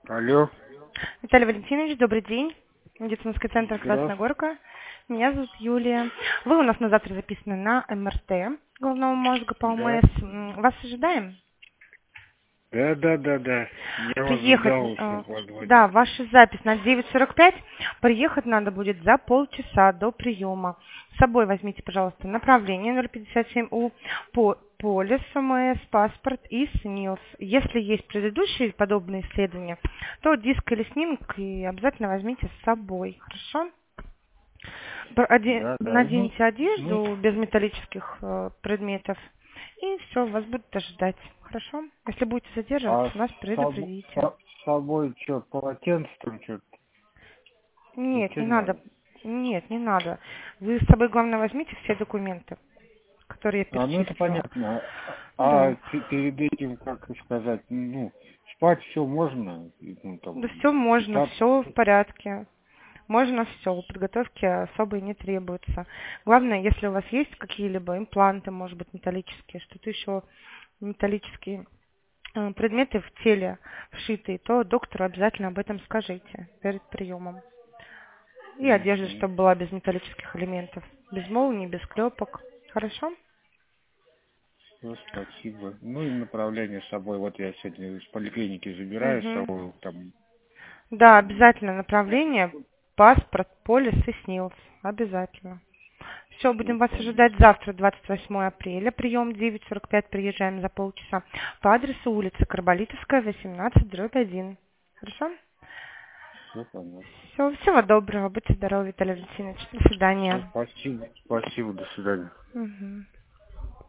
Алло. Виталий Валентинович, добрый день. Медицинский центр Красная Здравствуйте. Горка. Меня зовут Юлия. Вы у нас на завтра записаны на МРТ головного мозга по Да. ОМС. Вас ожидаем? Да. Я вас Приехать, ждал уже по 2 да, дня. ваша запись на 9:45. Приехать надо будет за полчаса до приема. С собой возьмите, пожалуйста, направление 057У, полис ОМС, паспорт и СНИЛС. Если есть предыдущие подобные исследования, то диск или снимок и обязательно возьмите с собой. Хорошо? Да. Наденьте Ну, одежду без металлических предметов. И все, вас будут ожидать. Хорошо? Если будете а задерживаться, нас предупредите. с собой что, полотенце там что-то? Нет, Ничего не не надо. надо. Нет, не надо. Вы с собой, главное, возьмите все документы, которые я Ну это перечислила. понятно. Да. Перед этим, как сказать, спать все можно, Да все можно, питаться. все в порядке. Можно все, подготовки особой не требуется. Главное, если у вас есть какие-либо импланты, может быть, металлические, что-то еще металлические предметы в теле вшитые, то доктору обязательно об этом скажите перед приемом. И одежда, Мгм. чтобы была без металлических элементов. Без молний, без клепок. Хорошо? Всё, спасибо. Ну и направление с собой. Вот я сегодня из поликлиники забираю с Угу. собой там. Да, обязательно направление, паспорт, полис и СНИЛС. Обязательно. Все, Всё будем вас понятно. ожидать завтра, 28 апреля. Прием 9:45, приезжаем за полчаса. По адресу улица Карболитовская, 18/1. Хорошо? Все понятно. Все, всего доброго. Будьте здоровы, Виталий Валентинович. До Все, свидания. спасибо. Спасибо, до свидания. Мгм.